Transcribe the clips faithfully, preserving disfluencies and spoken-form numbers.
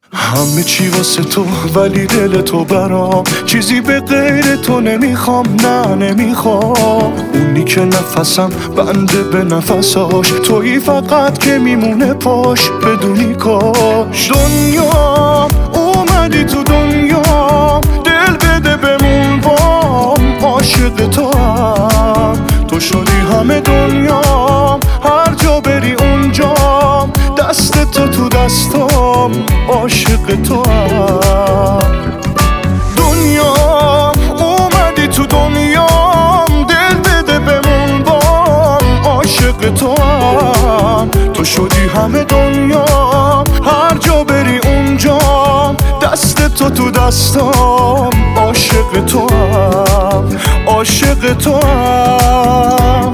همه چی واسه تو ولی دل تو برام چیزی به غیر تو نمیخوام، نه نمیخوام. اونی که نفسم بنده به نفساش، تویی فقط که میمونه پاش بدونی کاش. دنیا اومدی تو دنیا، دل بده بمون بام، عاشق تو هم تو شدی همه دنیا، هر جا بری اونجام، دست تو تو دستام، عاشق تو هم. دنیا اومدی تو دنیام، دل بده بمون بام، عاشق تو هم تو شدی همه دنیا، هر جا بری اونجام، دست تو تو دستام، عاشق تو هم، عاشق تو هم.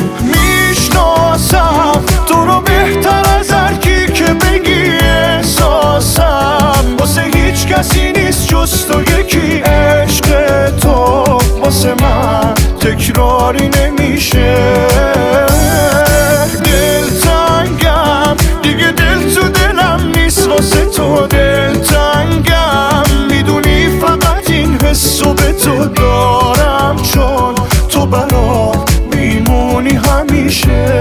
میشناسم تو رو بهتر از هر کی که بگی احساسم، واسه هیچ کسی نیست جز تو یکی. عشق تو واسه من تکراری نمیشه، دلتنگم دیگه، دل تو دلم نیست واسه تو. دلتنگم میدونی فقط این حسو به تو دارم، چون تو برام میمونی همیشه.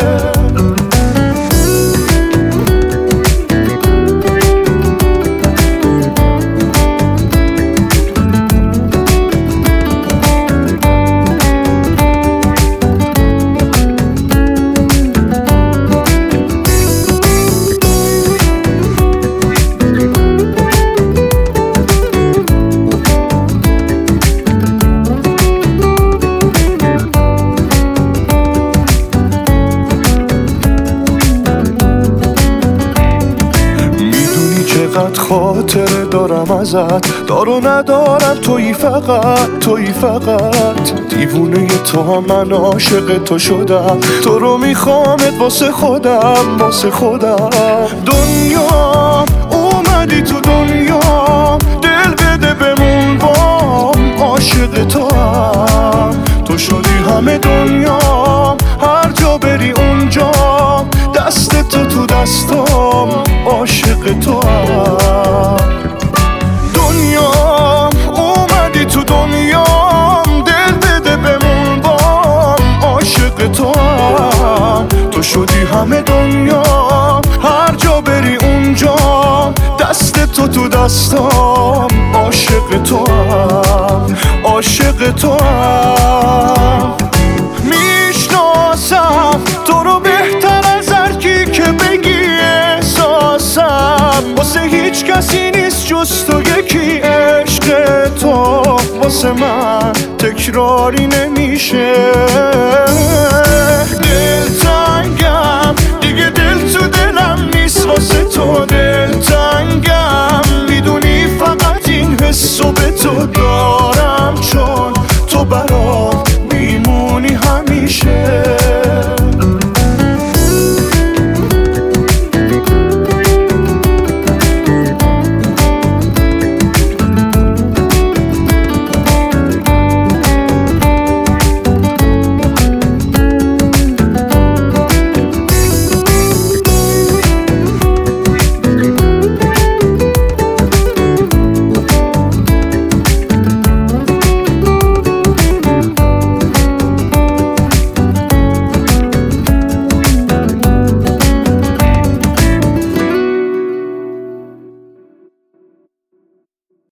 چقدر خاطره دارم ازت، دار و ندارم، تویی فقط، تویی فقط. دیوونه تو هم من عاشق تو شدم، تو رو میخوامت واسه خودم، واسه خودم. دنیا اومدی تو دنیا، دل بده بمون بام، عاشق تو هم تو شدی همه دنیا، هر جا بری اونجام، دست تو تو دستام، عاشق تو هم. دنیا اومدی تو دنیام، دل بده بمون بام، عاشق تو هم تو شدی همه دنیا، هر جا بری اونجام، دست تو تو دستام، عاشق تو هم، عاشق تو هم. میشناسم تو رو بهتر از هر کی که بگی احساسم، واسه هیچ کسی نیست جز تو یکی. عشق تو واسه من تکراری نمیشه،